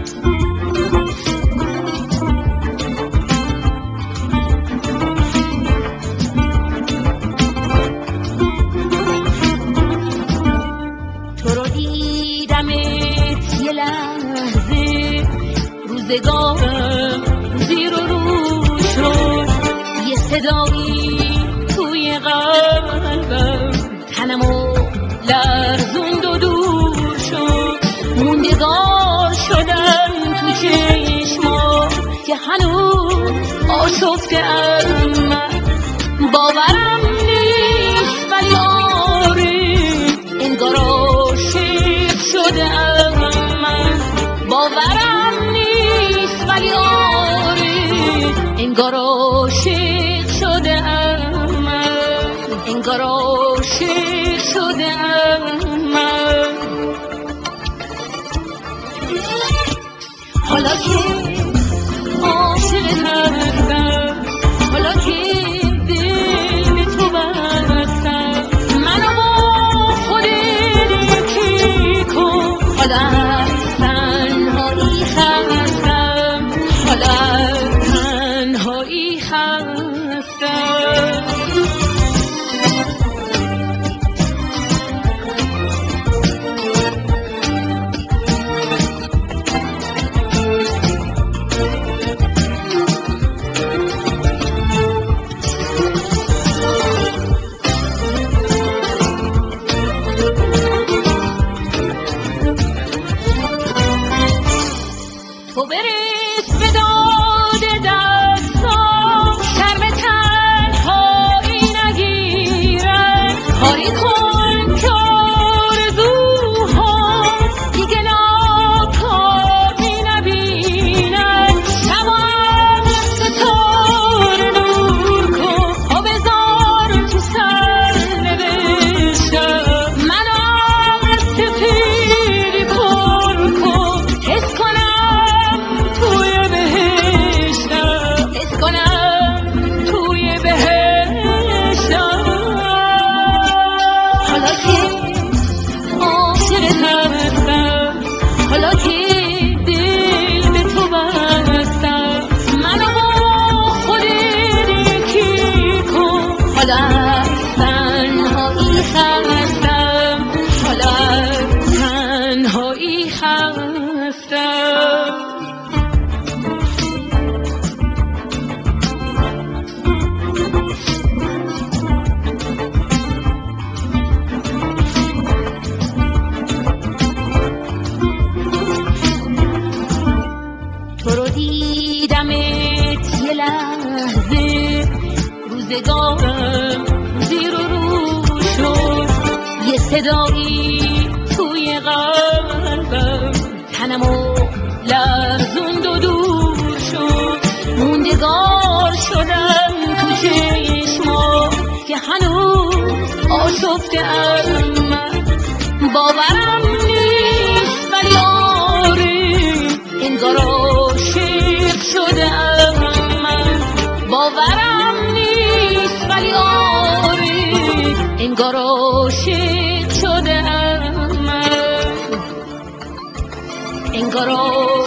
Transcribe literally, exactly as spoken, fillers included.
تو رو دیدمت یه لحظه، روزگارم زیر و رو شد. یه صدایی توی قلبم تنمو لرزوند و دور شد. موندگار شدم تو چشما که هنوز آشفته‌ام. من باورم نیست ولی آره، انگار عاشق شده‌ام. من باورم نیست ولی آره، انگار عاشق شده‌ام. من انگار عاشق شده‌ام. من حالا که عاشق هستم، حالا که دل به تو بستم، منو با خودت یکی کن. حالا از تنهایی خستم، حالا از تنهایی خستم. تو برس به داد دستان، شرم تنهایی نگیرن. کاری کن که آرزوها دیگه ناکامی نبینن. شبم ستاره نور کن، پا بذار تو سر نوشتم. منو از سفیدی پر کن، حس کنم توی بهشتم، حس کنم توی بهشتم. حالا که عاشق هستم، حالا که دل به تو بستم، منو با خودت یکی کن. حالا از تنهایی خستم، حالا از تنهایی خستم. تو رو دیدمت یه لحظه، روزگارم زیر و رو شد. یه صدایی توی قلبم تنمو لرزوند و دور شد. موندگار شدم تو چشما که هنوز آشفته‌ام. من باورم نیست ولی آره، انگار عاشق شده‌ام. من باورم نیست ولی آره، انگار عاشق شده‌ام. من انگار